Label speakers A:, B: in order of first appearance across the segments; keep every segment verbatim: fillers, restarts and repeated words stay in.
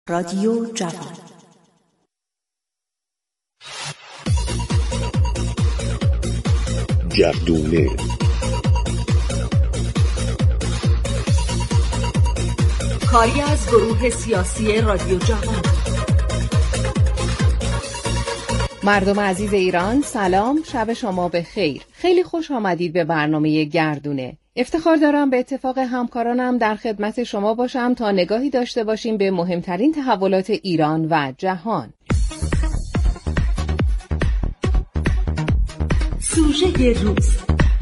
A: رادیو جوان.
B: گردونه
A: کاری از گروه سیاسی رادیو جوان.
C: مردم عزیز ایران، سلام، شب شما بخیر. خیلی خوش آمدید به برنامه گردونه. افتخار دارم به اتفاق همکارانم در خدمت شما باشم تا نگاهی داشته باشیم به مهمترین تحولات ایران و جهان.
A: سوژه روز.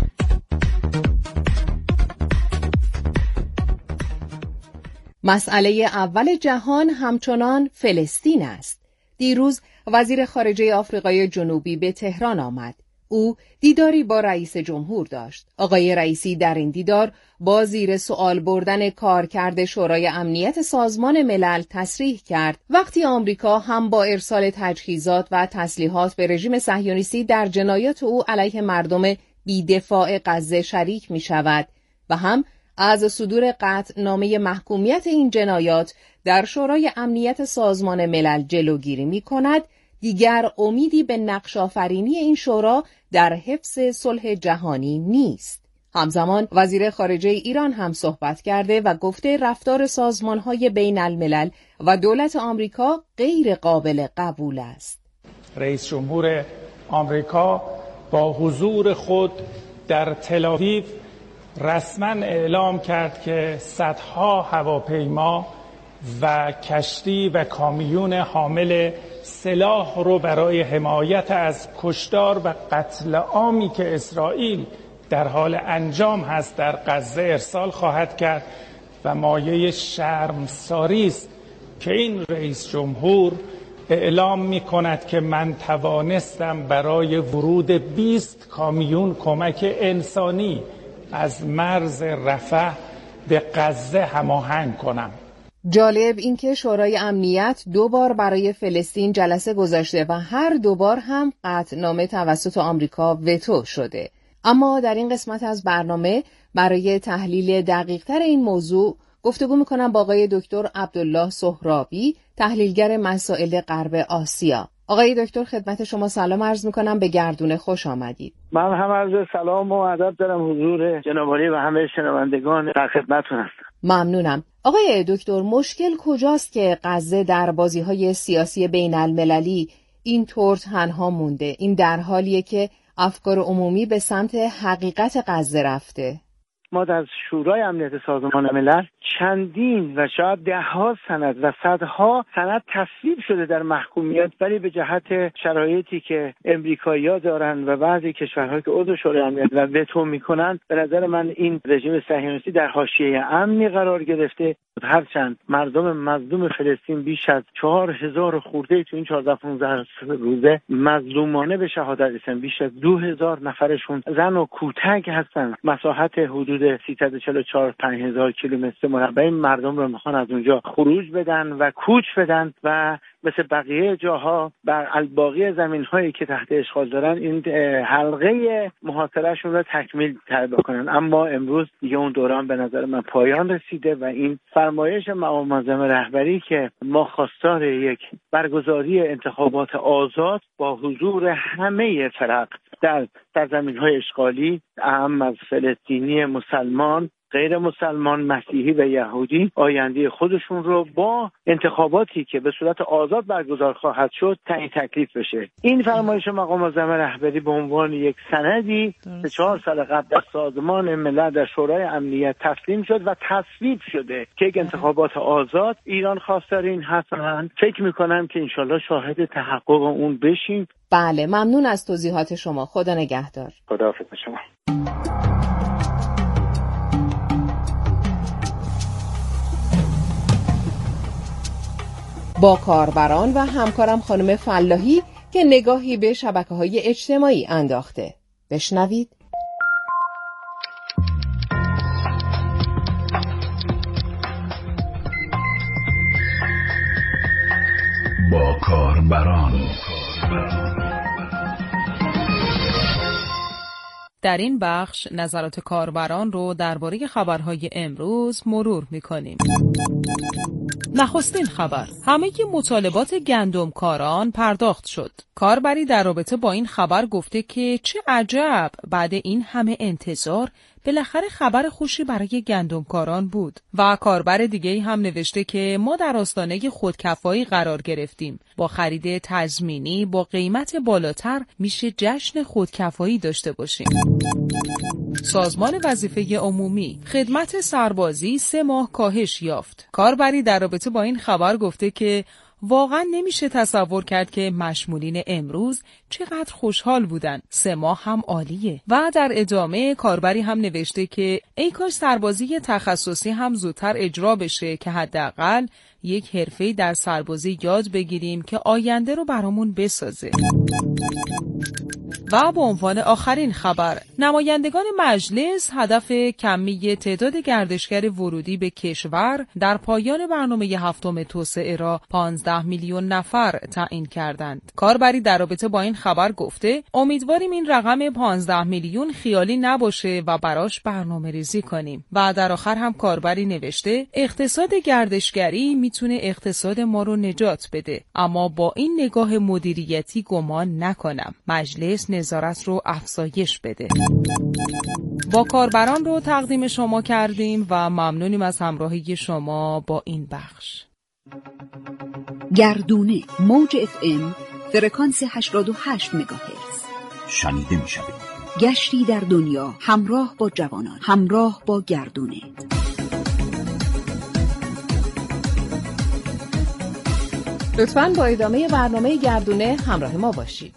C: مسئله اول جهان همچنان فلسطین است. دیروز وزیر خارجه آفریقای جنوبی به تهران آمد. او دیداری با رئیس جمهور داشت. آقای رئیسی در این دیدار با زیر سوال بردن کارکرد شورای امنیت سازمان ملل تصریح کرد وقتی آمریکا هم با ارسال تجهیزات و تسلیحات به رژیم صهیونیستی در جنایات او علیه مردم بی‌دفاع غزه شریک می شود و هم از صدور قطعنامه محکومیت این جنایات در شورای امنیت سازمان ملل جلوگیری می کند، دیگر امیدی به نقش آفرینی این شورا در حفظ صلح جهانی نیست. همزمان وزیر خارجه ایران هم صحبت کرده و گفته رفتار سازمان‌های بین الملل و دولت آمریکا غیر قابل قبول است.
D: رئیس جمهور آمریکا با حضور خود در تل‌آویو رسما اعلام کرد که صدها هواپیما و کشتی و کامیون حامل سلاح رو برای حمایت از کشتار و قتل عامی که اسرائیل در حال انجام هست در غزه ارسال خواهد کرد و مایه شرمساری است که این رئیس جمهور اعلام می کند که من توانستم برای ورود بیست کامیون کمک انسانی از مرز رفح به غزه هماهنگ کنم.
C: جالب این که شورای امنیت دو بار برای فلسطین جلسه گذاشته و هر دو بار هم قطعنامه توسط آمریکا وتو شده. اما در این قسمت از برنامه برای تحلیل دقیق‌تر این موضوع گفتگو می‌کنم با آقای دکتر عبدالله سهرابی، تحلیلگر مسائل غرب آسیا. آقای دکتر خدمت شما سلام عرض می‌کنم، به گردونه خوش آمدید.
E: من هم عرض سلام و ادب دارم حضور جناب عالی و همه شنوندگان در خدمتتون هستم.
C: ممنونم. آقای دکتر، مشکل کجاست که غزه در بازی‌های سیاسی بین المللی اینطور تنها مونده؟ این در حالیه که افکار عمومی به سمت حقیقت غزه رفته.
E: ما در شورای امنیت سازمان ملل چندین و شاید ده‌ها سند و صدها سند تصویب شده در محکومیت، ولی به جهت شرایطی که امریکایی‌ها دارن و بعضی کشورها که عضو شورای امنیت و وتو میکنن، به نظر من این رژیم صهیونیستی در حاشیه امنی قرار گرفته. هرچند مردم مظلوم فلسطین بیش از چهار هزار خورده تو این چهارده پانزده روزه مظلومانه به شهادت رسیدن، بیش از دو هزار نفرشون زن و کودک هستن. مساحت حدود سیصد و چهل و چهار پنج هزار کیلومتر مربع مردم رو میخوان از اونجا خروج بدن و کوچ بدن و مثل بقیه جاها بر الباقی زمین‌هایی که تحت اشغال دارن این حلقه محاصرهشون رو تکمیل بکنن. اما امروز دیگه اون دوران به نظر من پایان رسیده و این فرمایش مقام معظم رهبری که ما خواستار یک برگزاری انتخابات آزاد با حضور همه فرق در سرزمین‌های اشغالی، اهم از فلسطینی، مسلمان، غیر مسلمان، مسیحی و یهودی، آینده خودشون رو با انتخاباتی که به صورت آزاد برگزار خواهد شد تعیین تکلیف بشه. این فرمایش مقام معظم رهبری به عنوان یک سندی به چهار سال قبل در سازمان ملل در شورای امنیت تسلیم شد و تصویب شده که یک انتخابات آزاد ایران خواستار این هستن. فکر میکنم که انشالله شاهد تحقق اون بشیم.
C: بله، ممنون از توضیحات شما. خدا نگهدار.
E: خداحافظ شما.
C: با کاربران و همکارم خانم فلاحی که نگاهی به شبکه‌های اجتماعی انداخته. بشنوید.
B: با کاربران.
F: در این بخش نظرات کاربران رو درباره خبرهای امروز مرور می‌کنیم. نخستین خبر: همه مطالبات گندمکاران پرداخت شد. کاربری در رابطه با این خبر گفته که چه عجب، بعد این همه انتظار بالاخره خبر خوشی برای گندمکاران بود. و کاربر دیگه‌ای هم نوشته که ما در آستانه خودکفایی قرار گرفتیم. با خرید تضمینی با قیمت بالاتر میشه جشن خودکفایی داشته باشیم. سازمان وظیفه عمومی: خدمت سربازی سه ماه کاهش یافت. کاربری در رابطه با این خبر گفته که واقعا نمیشه تصور کرد که مشمولین امروز چقدر خوشحال بودن. سه ماه هم عالیه. و در ادامه کاربری هم نوشته که ای کاش سربازی تخصصی هم زودتر اجرا بشه که حداقل یک حرفه‌ای در سربازی یاد بگیریم که آینده رو برامون بسازه. و به عنوان آخرین خبر: نمایندگان مجلس هدف کمی تعداد گردشگر ورودی به کشور در پایان برنامه هفتم توسعه را پانزده میلیون نفر تعیین کردند. کاربری در رابطه با این خبر گفته امیدواریم این رقم پانزده میلیون خیالی نباشه و براش برنامه ریزی کنیم. و در آخر هم کاربری نوشته اقتصاد گردشگری میتونه اقتصاد ما رو نجات بده، اما با این نگاه مدیریتی گمان نکنم مجلس نظارت رو افزایش بده. با کاربران رو تقدیم شما کردیم و ممنونیم از همراهی شما با این بخش.
A: گردونه موج اف ام فرکانس هشتاد و هشت مگاهرتز
B: شنیده می شود.
A: گشتی در دنیا همراه با جوانان، همراه با گردونه.
C: لطفاً با ادامه برنامه گردونه همراه ما باشید.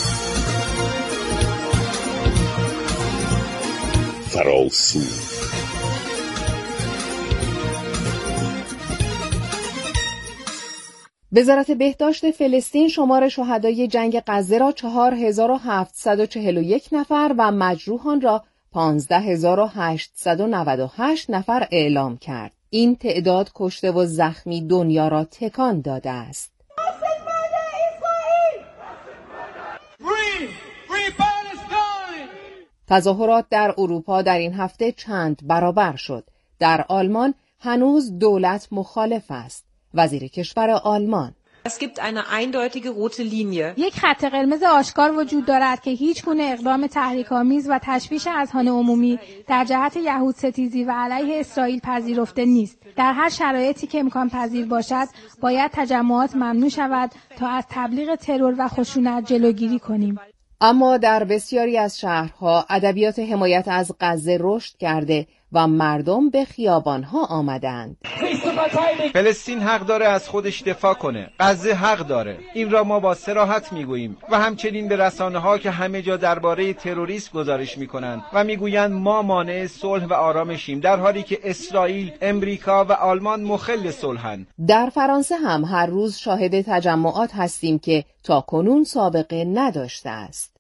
B: فراسو
C: وزارت بهداشت فلسطین شمار شهدای جنگ غزه را چهار هزار و هفتصد و چهل و یک نفر و مجروحان را پانزده هزار و هشتصد و نود و هشت نفر اعلام کرد. این تعداد کشته و زخمی دنیا را تکان داده است. تظاهرات در اروپا در این هفته چند برابر شد. در آلمان هنوز دولت مخالف است. وزیر کشور آلمان:
G: Es gibt eine eindeutige rote Linie.
H: یک خط قرمز آشکار وجود دارد که هیچ گونه اقدام تحریک‌آمیز و تشویش اذهان عمومی در جهت یهود ستیزی و علیه اسرائیل پذیرفته نیست. در هر شرایطی که امکان پذیر باشد، باید تجمعات ممنوع شود تا از تبلیغ ترور و خشونت جلوگیری کنیم.
C: اما در بسیاری از شهرها ادبیات حمایت از غزه رشد کرده و مردم به خیابانها آمدند.
I: فلسطین حق داره از خودش دفاع کنه. غزه حق داره. این را ما با صراحت میگوییم و همچنین به رسانه‌ها که همه جا درباره تروریسم گزارش میکنند و میگویند ما مانع صلح و آرامشیم، در حالی که اسرائیل، امریکا و آلمان مخل صلحند.
C: در فرانسه هم هر روز شاهد تجمعات هستیم که تاکنون سابقه نداشته است.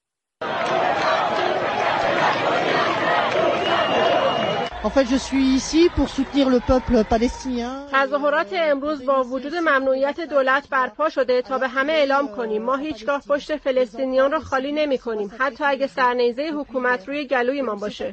J: En fait, je suis ici pour soutenir le peuple palestinien.
K: تظاهرات امروز با وجود ممنوعیت دولت برپا شده تا به همه اعلام کنیم ما هیچگاه پشت فلسطینیان را خالی نمی کنیم، حتی اگه سرنیزه حکومت روی گلوی ما باشه.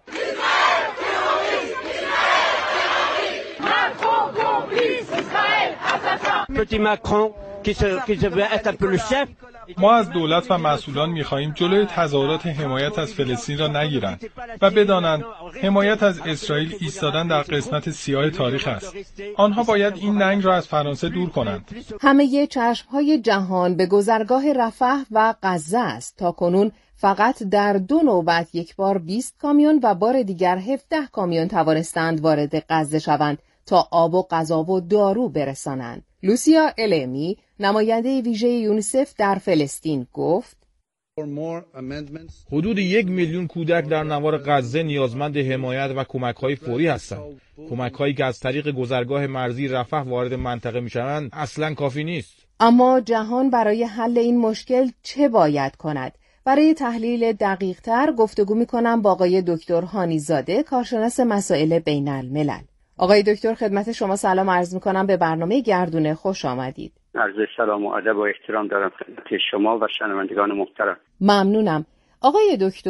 D: ما از دولت و مسئولان می‌خواهیم جلوی تظاهرات حمایت از فلسطین را نگیرند و بدانند حمایت از اسرائیل ایستادن در قسمت سیاه تاریخ است. آنها باید این ننگ را از فرانسه دور کنند.
C: همه چشم‌های جهان به گذرگاه رفح و غزه است. تاکنون فقط در دو نوبت یک بار بیست کامیون و بار دیگر هفده کامیون توانستند وارد غزه شوند تا آب و غذا و دارو برسانند. لوسیا المی، نماینده ویژه یونیسف در فلسطین، گفت
L: حدود یک میلیون کودک در نوار غزه نیازمند حمایت و کمک‌های فوری هستند. کمک‌هایی که از طریق گذرگاه مرزی رفح وارد منطقه می‌شوند اصلاً کافی نیست.
C: اما جهان برای حل این مشکل چه باید کند؟ برای تحلیل دقیق‌تر گفتگو می‌کنم با آقای دکتر هانی زاده، کارشناس مسائل بین‌الملل. آقای دکتر خدمت شما سلام عرض می‌کنم، به برنامه گردونه خوش آمدید.
M: عرض سلام و ادب و احترام دارم خدمت شما و شنوندگان محترم.
C: ممنونم. آقای دکتر،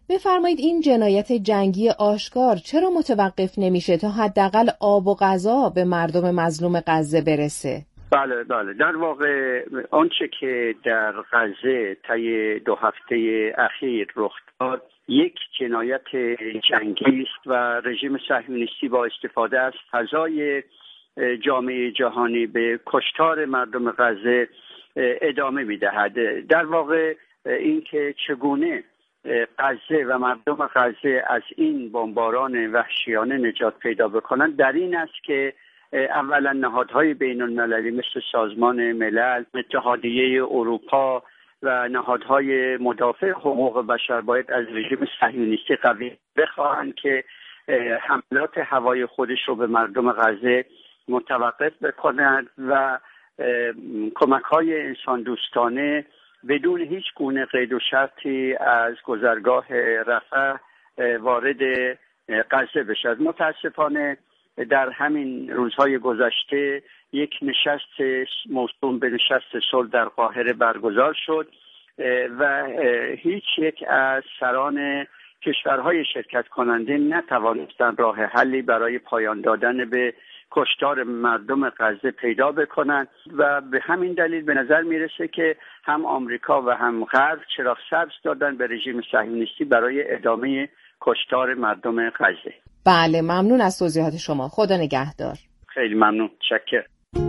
C: بفرمایید این جنایت جنگی آشکار چرا متوقف نمیشه تا حداقل آب و غذا به مردم مظلوم غزه برسه؟
M: بله بله در واقع آنچه که در غزه طی دو هفته اخیر رخ داد یک جنایت جنگی است و رژیم صهیونیستی با استفاده از فضای جامعه جهانی به کشتار مردم غزه ادامه میدهد. در واقع اینکه چگونه غزه و مردم غزه از این بمباران وحشیانه نجات پیدا بکنند در این است که اولا نهادهای بین المللی مثل سازمان ملل، اتحادیه اروپا و نهادهای مدافع حقوق بشر باید از رژیم صهیونیستی قوی بخواهند که حملات هوایی خودش رو به مردم غزه متوقف بکنند و کمک‌های انسان دوستانه بدون هیچ گونه قید و شرطی از گذرگاه رفح وارد غزه بشد. متاسفانه در همین روزهای گذشته یک نشست موسوم به نشست صلح در قاهره برگزار شد و هیچ یک از سران کشورهای شرکت کننده نتوانستند راه حلی برای پایان دادن به کشتار مردم غزه پیدا بکنند و به همین دلیل به نظر میرسه که هم آمریکا و هم غرب چراغ سبز دادن به رژیم صهیونیستی برای ادامه کشتار مردم غزه.
C: بله ممنون از توضیحات شما. خدا نگهدار.
M: خیلی ممنون. شکر.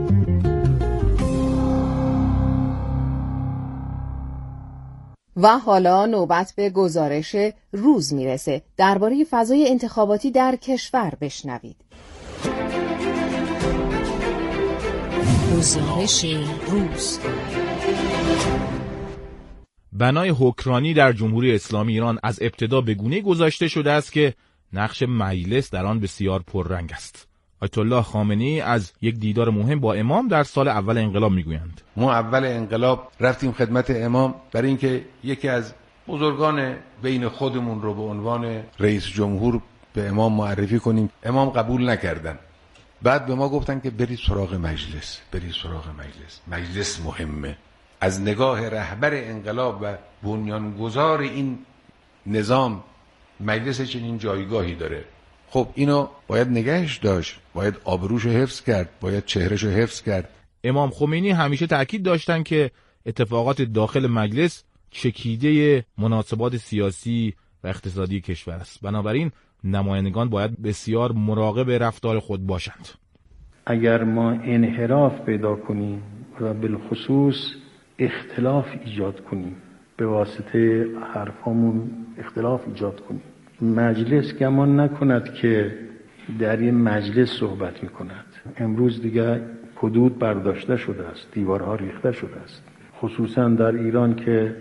C: و حالا نوبت به گزارش روز میرسه. درباره فضای انتخاباتی در کشور بشنوید.
F: گزارش روز.
L: بنای حکرانی در جمهوری اسلامی ایران از ابتدا به گونه‌ای گذاشته شده است که نقش مجلس در آن بسیار پررنگ است. آیت الله خامنه‌ای از یک دیدار مهم با امام در سال اول انقلاب میگویند:
N: ما اول انقلاب رفتیم خدمت امام برای اینکه یکی از بزرگان بین خودمون رو به عنوان رئیس جمهور به امام معرفی کنیم. امام قبول نکردن. بعد به ما گفتن که برید سراغ مجلس، برید سراغ مجلس. مجلس مهمه. از نگاه رهبر انقلاب و بنیانگذار این نظام مجلس چنین جایگاهی داره. خب اینو باید نگهش داشت، باید آبروشو حفظ کرد، باید چهرهشو حفظ کرد.
L: امام خمینی همیشه تأکید داشتن که اتفاقات داخل مجلس چکیده مناسبات سیاسی و اقتصادی کشور است. بنابراین نمایندگان باید بسیار مراقب رفتار خود باشند.
O: اگر ما انحراف پیدا کنیم و بالخصوص اختلاف ایجاد کنیم، به واسطه حرفامون اختلاف ایجاد کنیم، مجلس گمان نکند که در این مجلس صحبت میکند. امروز دیگه حدود برداشته شده است، دیوارها ریخته شده است، خصوصا در ایران که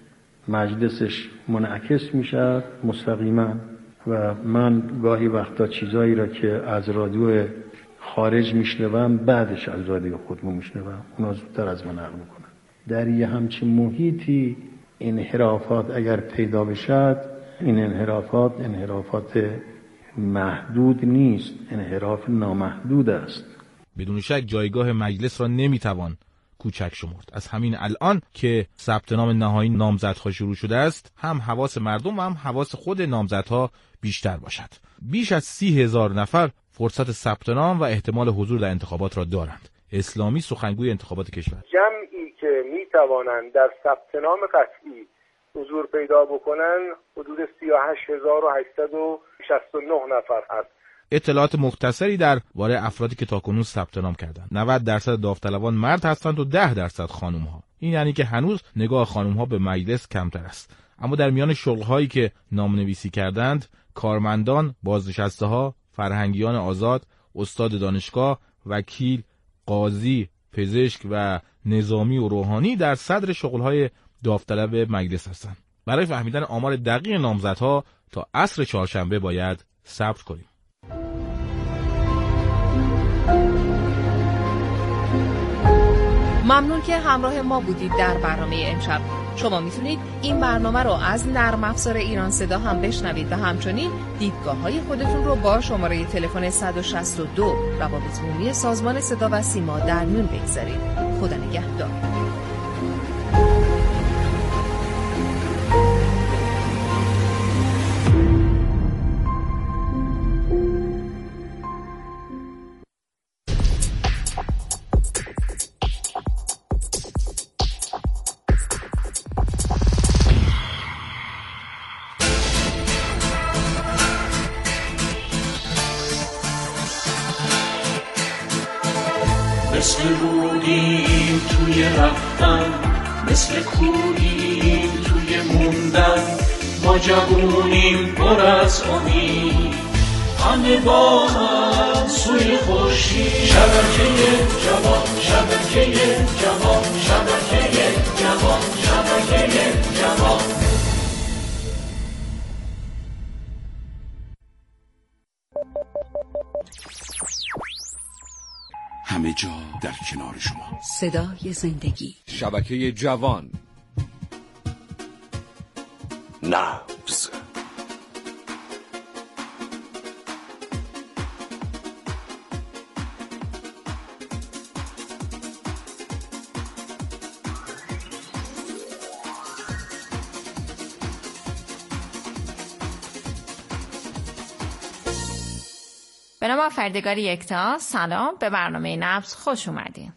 O: مجلسش منعکس میشه مستقیما. و من گاهی وقتا چیزایی را که از رادیو خارج میشنوم بعدش از رادیو خودمون میشنوم، اونا زودتر از من نقل میکنن. در یه همچین محیطی انحرافات اگر پیدا بشد، این انحرافات انحرافات محدود نیست، انحراف نامحدود است.
L: بدون شک جایگاه مجلس را نمیتوان کوچک شمرد. از همین الان که ثبت نام نهایی نامزدها شروع شده است، هم حواس مردم و هم حواس خود نامزدها بیشتر باشد. بیش از سی هزار نفر فرصت ثبت نام و احتمال حضور در انتخابات را دارند. اسلامی سخنگوی انتخابات کشور:
P: جمعی که میتوانند در ثبت نام قطعی حضور پیدا بکنن حدود سی و هشت هزار و هشتصد و شصت و نه نفر هست.
L: اطلاعات مختصری درباره افرادی که تاکنون ثبت نام کردند. نود درصد داوطلبان مرد هستند و ده درصد خانم ها. این یعنی که هنوز نگاه خانم ها به مجلس کمتر است. اما در میان شغل هایی که نامنویسی کردند، کارمندان، بازنشسته ها، فرهنگیان آزاد، استاد دانشگاه، وکیل، قاضی، پزشک و نظامی و روحانی در صدر شغل های داوطلب مجلس هستند. برای فهمیدن آمار دقیق نامزدها تا عصر چهارشنبه باید صبر کنیم.
C: ممنون که همراه ما بودید در برنامه امشب. شما میتونید این برنامه رو از نرم افزار ایران صدا هم بشنوید و همچنین دیدگاه‌های خودتون رو با شماره تلفن صد و شصت و دو روابط عمومی سازمان صدا و سیما در میون بگذارید. خدا نگهدار.
Q: بودیم توی رفتن، مثل کوهیم توی موندن، ما جوونیم پر از امید، همه با هم سوی خورشید. شبکه جوان، شبکه جوان، شبکه جوان، شبکه جوان.
B: همه جا در کنار شما.
A: صدای زندگی.
R: شبکه جوان.
B: نبض.
S: به نام آفریدگار یکتا، سلام، به برنامه نبض خوش اومدین.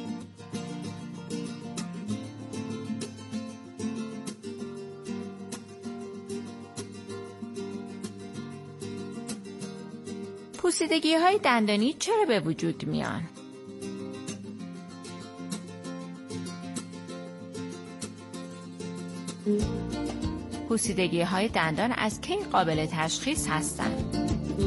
S: پوسیدگی های دندانی چرا به وجود میان؟ پوسیدگی های دندان از کی قابل تشخیص هستند؟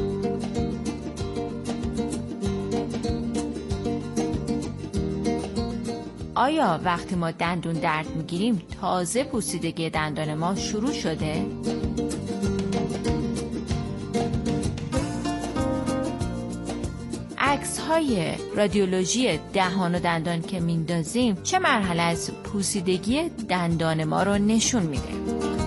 S: آیا وقتی ما دندون درد میگیریم تازه پوسیدگی دندان ما شروع شده؟ عکس های رادیولوژی دهان و دندان که میندازیم چه مرحله از پوسیدگی دندان ما رو نشون میده؟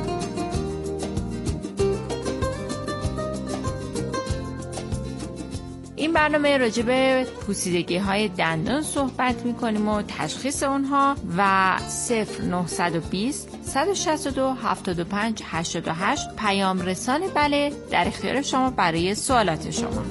S: این برنامه راجع به پوسیدگی های دندان صحبت میکنیم و تشخیص اونها و صفر نه دو صفر صد و شصت و دو هفتاد و پنج هشتاد و هشت پیام رسان بله در اختیار شما برای سوالات شما.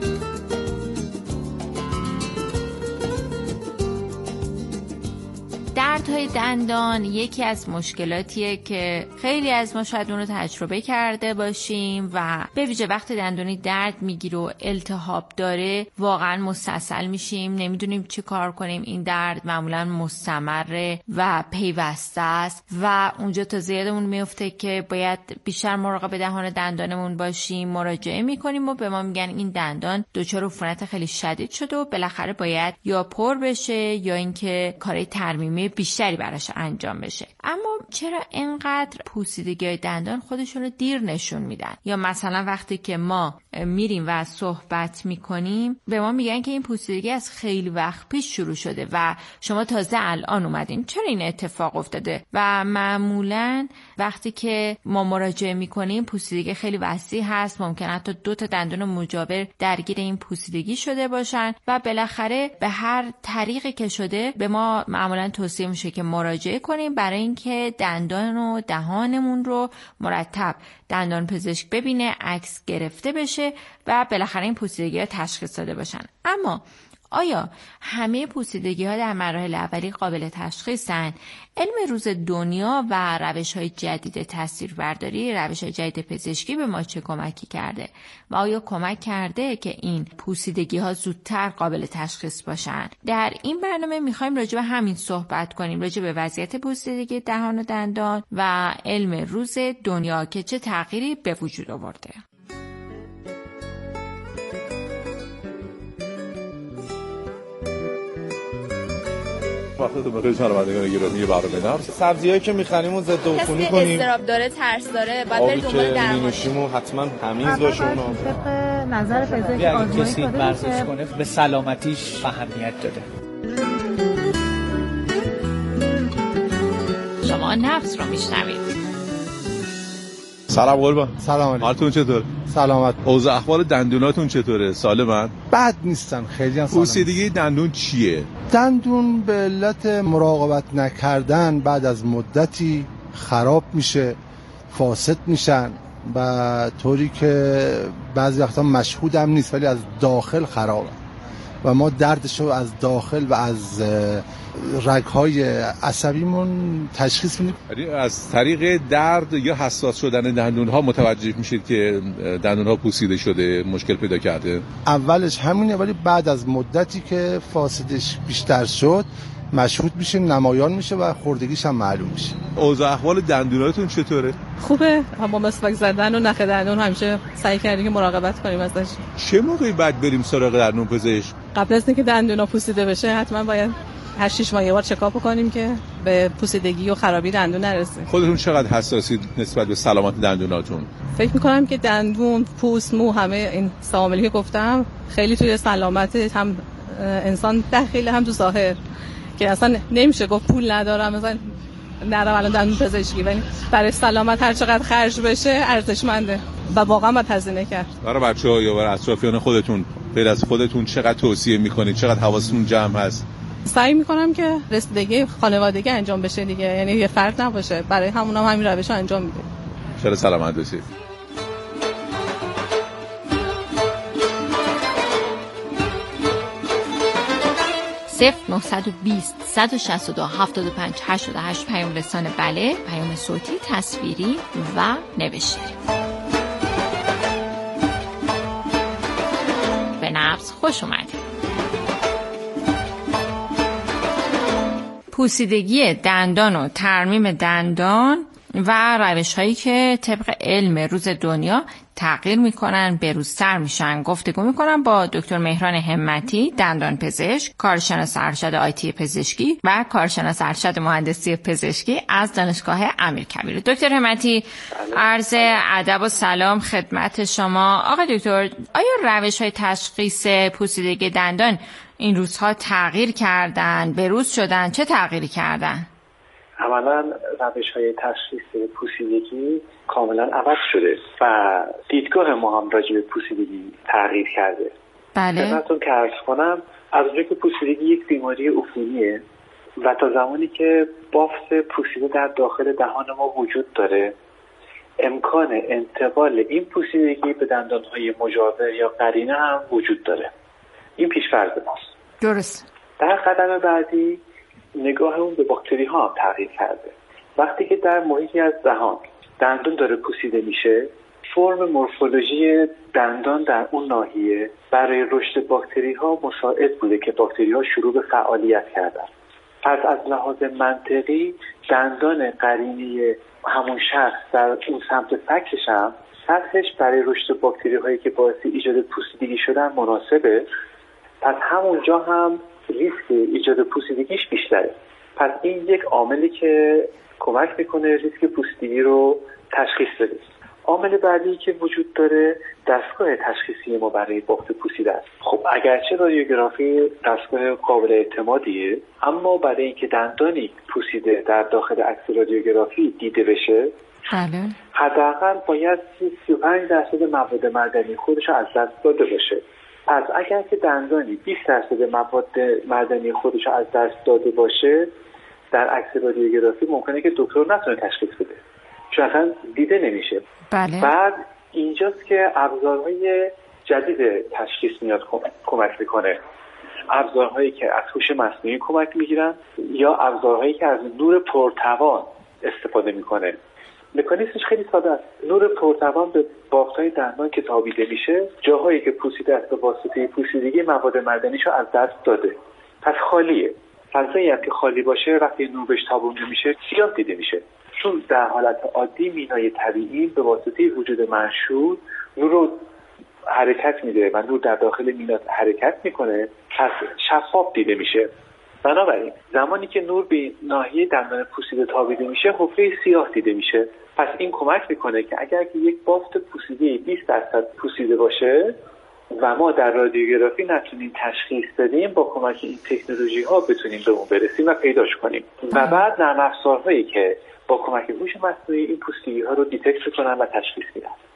S: دردهای دندان یکی از مشکلاتیه که خیلی از ما شاید اون رو تجربه کرده باشیم و به ویژه وقتی دندونی درد میگیره و التهاب داره واقعا مستصل میشیم، نمیدونیم چی کار کنیم. این درد معمولا مستمره و پیوسته است و اونجا تا زیادمون میفته که باید بیشتر مراقب دهان دندانمون باشیم. مراجعه میکنیم و به ما میگن این دندان دچار عفونت خیلی شدید شده و بالاخره باید یا پر بشه یا اینکه کارهای ترمیمی بیشتری براش انجام بشه. اما چرا اینقدر پوسیدگی دندان خودشون رو دیر نشون میدن؟ یا مثلا وقتی که ما میریم و صحبت میکنیم به ما میگن که این پوسیدگی از خیلی وقت پیش شروع شده و شما تازه الان اومدین. چرا این اتفاق افتاده؟ و معمولا وقتی که ما مراجعه میکنیم پوسیدگی خیلی وسیع هست، ممکن حتی دو تا دندون مجاور درگیر این پوسیدگی شده باشن و بالاخره به هر طریقی که شده به ما معمولا توصیه میشه که مراجعه کنیم برای اینکه دندان و دهانمون رو مرتب دندان پزشک ببینه، عکس گرفته بشه و بالاخره این پوسیدگی‌ها تشخیص داده باشن. اما آیا همه پوسیدگی ها در مراحل اولی قابل تشخیصن؟ علم روز دنیا و روش های جدید تصویربرداری، روش های جدید پزشکی به ما چه کمکی کرده؟ و آیا کمک کرده که این پوسیدگی ها زودتر قابل تشخیص باشن؟ در این برنامه میخوایم راجع به همین صحبت کنیم، راجع به وضعیت پوسیدگی دهان و دندان و علم روز دنیا که چه تغییری به وجود آورده.
T: وقتتون بخیر شنوندگان گرامی برنامه نبض.
U: سبزیایی که می‌خریم و ضد عفونی کنیم.
V: کسی استراب داره، ترس داره، بعد برید دنبال درمان.
U: می‌نوشیم حتما تمیز باشه اونها.
V: طبق نظر پزشک
W: آزمایش کسی ورزش کنه به سلامتیش اهمیت داده.
S: شما نبض رو میشنوید.
T: سلام قربان.
U: سلام علیکم.
T: حالتون چطور؟
U: سلامت.
T: اوضاع احوال دندوناتون چطوره؟ سالمن؟
U: بد نیستن، خیلی هم سالم.
T: پوسیدگی دندون چیه؟
U: دندون به علت مراقبت نکردن بعد از مدتی خراب میشه، فاسد میشن و طوری که بعضی وقتا مشهود هم نیست ولی از داخل خرابه و ما دردشو از داخل و از رگ‌های عصبیمون تشخیص میدیم.
T: یعنی از طریق درد یا حساس شدن دندون‌ها متوجه میشید که دندون‌ها پوسیده شده، مشکل پیدا کرده؟
U: اولش همینه، ولی بعد از مدتی که فاصلش بیشتر شد مشهود میشه، نمایان میشه و خوردگیش هم معلوم میشه.
T: اوضاع احوال دندوناتون چطوره؟
E: خوبه، اما مسواک زدن و نخ دندون همیشه سعی کردیم که مراقبت کنیم ازش.
T: چه موقعی بعد بریم سراغ دندون پزشک؟
E: قبل از اینکه دندونا پوسیده بشه حتما باید هر شش ماه یه بار چکاپ کنیم که به پوسیدگی و خرابی دندون نرسه.
T: خودتون چقدر حساسید نسبت به سلامت دندوناتون؟
E: فکر میکنم که دندون، پوست، مو، همه این عواملی که گفتم خیلی توی سلامت هم انسان داخل هم تو ظاهر، که اصلا نمیشه گفت پول ندارم مثلا نرم الان دندون پزشکی، ولی برای سلامت هر چقدر خرج بشه ارزشمنده و واقعا باید هزینه کرد.
T: برای بچه‌ها یا برای اطرافیان خودتون غیر از خودتون چقدر توصیه میکنید؟ چقدر حواستون جمع هست؟
E: سعی میکنم که رسیدگی خانوادگی انجام بشه دیگه، یعنی یه فرد نباشه، برای همون هم همین روش رو انجام میده.
T: چرا سلامت باشید.
S: صفر نهصد و بیست صد و شصت و دو هفتاد و پنج هشتاد و هشت پیام رسان بله، پیام صوتی، تصویری و نوشته. به نبض خوش اومدید. پوسیدگی دندان و ترمیم دندان و روش هایی که طبق علم روز دنیا تغییر میکنن، به روز سر میشن. گفتگو میکنم با دکتر مهران همتی، دندان پزشک، کارشناس ارشد آیتی پزشکی و کارشناس ارشد مهندسی پزشکی از دانشگاه امیرکبیر. دکتر همتی، عرض ادب و سلام خدمت شما. آقای دکتر، آیا روش های تشخیص پوسیدگی دندان این روزها تغییر کردن، به روز شدن؟ چه تغییری کردن؟
G: اولا روش‌های تشخیص پوسیدگی کاملا عوض شده و دیدگاه ما هم راجع به پوسیدگی تغییر کرده.
S: بله.
G: خدمتتون که عرض کنم، از اونجایی که پوسیدگی یک بیماری عفونیه و تا زمانی که بافت پوسیده در داخل دهان ما وجود داره، امکان انتقال این پوسیدگی به دندان‌های مجاور یا قرینه هم وجود داره. این پیش‌فرض ماست.
S: درست.
G: در قدم بعدی نگاه اون به باکتری ها هم تغییر کرده. وقتی که در محیطی از دهان دندون داره پوسیده میشه، فرم مورفولوژی دندان در اون ناحیه برای رشد باکتری ها مساعد بوده که باکتری ها شروع به فعالیت کردن. پس از لحاظ منطقی دندان قرینی همون شخص در اون سمت فکش هم سطحش برای رشد باکتری هایی که باعث ایجاد پوسیدگی شدن مناسبه. پس همونجا هم ریسک ایجاد پوسیدگیش بیشتره. پس این یک عاملی که کمک میکنه ریسک پوسیدگی رو تشخیص بده. عامل بعدی که وجود داره دستگاه تشخیصی ما برای بافت پوسیده است. خب اگرچه رادیوگرافی دستگاه قابل اعتمادیه، اما برای اینکه دندانی پوسیده در داخل عکس رادیوگرافی دیده بشه،
S: بله،
G: حداقل باید سی و پنج درصد مواد معدنی خودش رو از دست داده باشه. پس اگر که دندانی بیست درصد مواد معدنی خودش رو از دست داده باشه، در عکس رادیوگرافی ممکنه که دکتر نتونه تشخیص بده، چون اصلا دیده نمیشه.
S: بله.
G: بعد اینجاست که ابزارهای جدید تشخیص میاد کمک میکنه. ابزارهایی که از هوش مصنوعی کمک میگیرن یا ابزارهایی که از نور پرتوان استفاده میکنه. مکانیزمش خیلی ساده است. نور پرتوان به بافت‌های دندان که تابیده میشه، جاهایی که پوسیده است به واسطه پوسیدگی مواد معدنیشو از دست داده. پس خالیه. فضایی هم که خالی باشه وقتی نور بهش تابونده میشه سیاه دیده میشه. چون در حالت عادی مینای طبیعی به واسطه وجود منشور نور رو حرکت میده و نور در داخل مینا حرکت میکنه، پس شفاف دیده میشه. بنابراین زمانی که نور به ناحیه دندان پوسیده تابیده میشه، حفره سیاه دیده میشه. پس این کمک میکنه که اگر که یک بافت پوسیده بیست درصد پوسیده باشه و ما در رادیوگرافی نتونیم تشخیص بدیم، با کمک این تکنولوژی ها بتونیم به اون برسیم و پیداش کنیم. و بعد نرم افزارهایی که با کمک هوش مصنوعی این پوسیدگی ها رو دیتکت کنن و تشخیص میدن.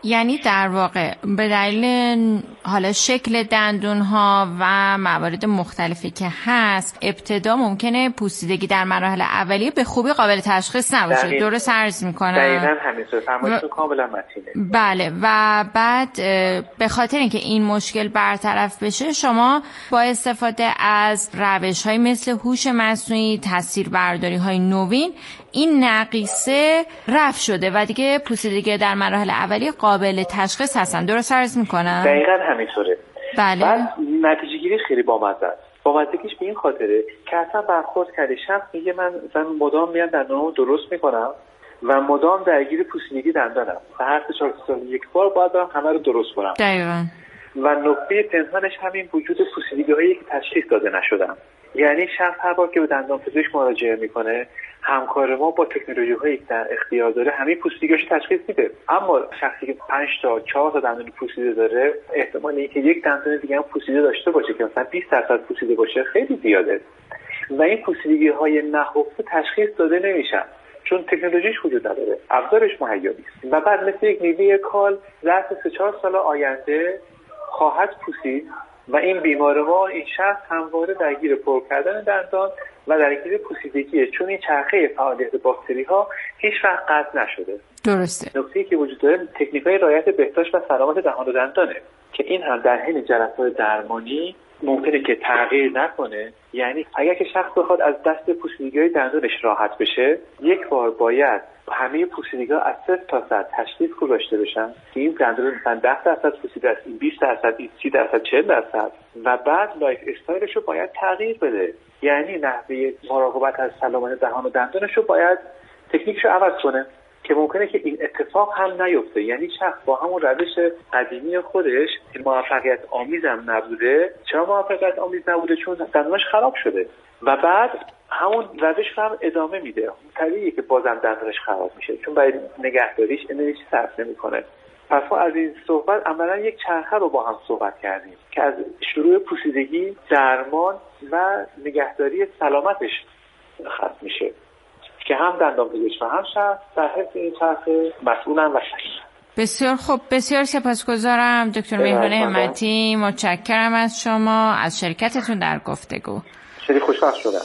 S: یعنی در واقع به دلیل حالا شکل دندون‌ها و موارد مختلفی که هست، ابتدا ممکنه پوسیدگی در مراحل اولیه به خوبی قابل تشخیص نباشه. درست عرض می‌کنم؟
G: دقیقاً همینطور. فرمایشتون کاملا متینه.
S: بله، و بعد به خاطر اینکه این مشکل برطرف بشه، شما با استفاده از روش‌های مثل هوش مصنوعی، تصویربرداری‌های نوین، این نقیصه رفع شده و دیگه پوسیدگی در مراحل اولیه قابل تشخیص هستن. درست عرض میکنم؟
G: دقیقاً همینطوره.
S: بله.
G: بعد نتیجه گیری خیلی بامزه است. بامزگیش به این خاطره که اصلا برخورد کرده شخص میگه من من مدام میام دندونمو درست میکنم و مدام درگیر پوسیدگی دندانم و هر سه چهار سال یک بار باید برم همه رو درست کنم.
S: دقیقاً.
G: و نکته پنهانش همین وجود پوسیدگی هایی که تشخیص داده نشدن. یعنی شخص هر بار که به دندان پزشک مراجعه میکنه، همکار ما با تکنولوژی هایی که در اختیار داره همین پوسیدگیش تشخیص میده. اما شخصی که پنج تا چهار تا دندون پوسیده داره، احتمال اینکه یک دندون دیگه هم پوسیده داشته باشه که مثلا بیست درصد پوسیده باشه خیلی زیاده. و این پوسیدگی های نهفته تشخیص داده نمیشن چون تکنولوژیش وجود نداره، ابزارش مهیا نیست. و بعد مثل یک میوه کال ظرف سه چهار سال آینده خواهد پوسید و این بیمار ما، این شخص همواره درگیر پر کردن دندان و درگیر پوسیدگیه، چون این چرخه فعالیت باکتری ها هیچ وقت قطع نشده.
S: درسته.
G: نکته‌ای که وجود داره تکنیک‌های رعایت بهداشت و سلامت دهان و دندانه که این هم در حین جلسات درمانی ممکنه که تغییر نکنه. یعنی اگر که شخص بخواد از دست پوسیدگی‌های دندانش راحت بشه، یک بار باید همه پوسیدگی‌ها از صفر تا صد تشخیص گذاشته بشن که این دندون مثلا ده درصد پوسیده است، این بیست درصد، این سی درصد، چهل درصد، و بعد لایف استایلش رو باید تغییر بده. یعنی نحوه مراقبت از سلامت دهان و دندانش رو باید تکنیکش رو عوض کنه که ممکنه که این اتفاق هم نیفته. یعنی شخص با همون روش قدیمی خودش موفقیت آمیزم نبوده. چرا موفقیت آمیز نبوده؟ چون دندانش خراب شده و بعد همون روش رو هم ادامه میده. طبیعیه که بازم دندانش خراب میشه چون برای نگهداریش انرژی صرف نمیکنه. پس ما از این صحبت عملا یک چرخه رو با هم صحبت کردیم که از شروع پوسیدگی، درمان و نگهداری سلامتش ختم میشه که هم دندان پزشک و هم شخص در حفظ این چرخه مسئولن و شریک.
S: بسیار خوب، بسیار سپاسگزارم دکتر مهران همتی. متشکرم از شما، از شرکتتون در گفتگو.
G: خیلی خوشحال شدم.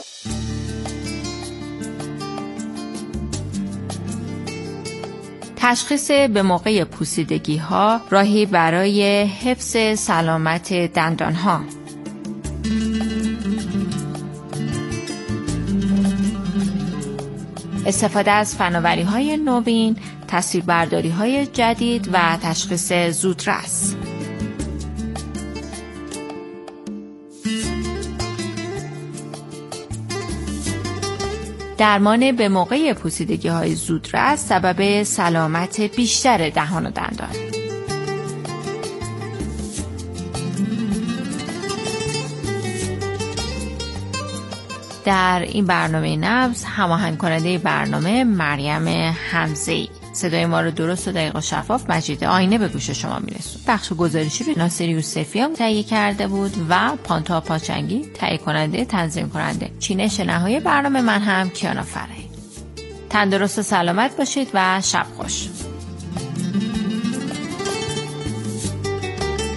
S: تشخیص به موقع پوسیدگی ها راهی برای حفظ سلامت دندان ها. استفاده از فناوری های نوین، تصویربرداری های جدید و تشخیص زودرس. درمان به موقع پوسیدگی های زودرس سبب سلامت بیشتر دهان و دندان. در این برنامه نبض هماهنگ کننده برنامه مریم حمزه‌ای. صدای ما رو درست و دقیق و شفاف مجید آینه به گوش شما میرسون. بخش گزارشی رو ناصر یوسفیان تهیه کرده بود و پانتا پاچنگی تهیه کننده، تنظیم کننده. چینش نهایی برنامه من هم کیانا فرهی. تندرست و سلامت باشید و شب خوش.